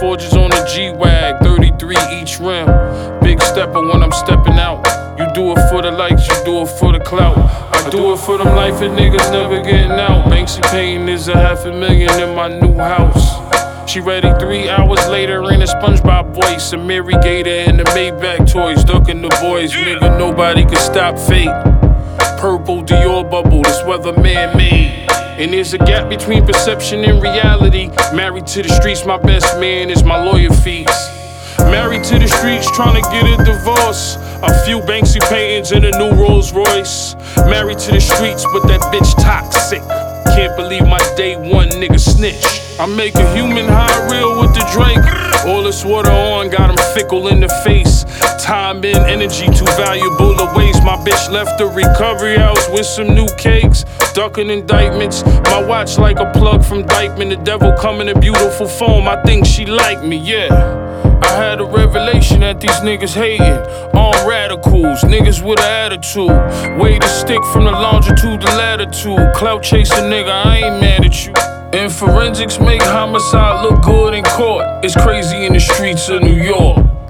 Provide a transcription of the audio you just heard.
forges on a G-Wag, 33 each rim. Big stepper when I'm stepping out. You do it for the likes, you do it for the clout. I do it for them life and niggas never getting out. Banksy Payne is $500,000 in my new house. She ready 3 hours later in a SpongeBob voice. A Mary Gator and the Maybach toys, ducking the boys. Nigga, nobody can stop fate. Purple Dior bubble, this weather man-made. And there's a gap between perception and reality. Married to the streets, my best man is my lawyer fees. Married to the streets, trying to get a divorce. A few Banksy paintings in a new Rolls Royce. Married to the streets, but that bitch toxic. Can't believe my day one nigga snitch. I make a human high real with the Drake. All this water on, got him fickle in the face. Time and energy too valuable to waste. My bitch left the recovery house with some new cakes. Ducking indictments, my watch like a plug from Dykeman. The devil coming in beautiful form, I think she like me, yeah. I had a revelation that these niggas hating. All radicals, niggas with an attitude. Way to stick from the longitude to latitude. Clout chasing nigga, I ain't mad at you. And forensics make homicide look good in court. It's crazy in the streets of New York.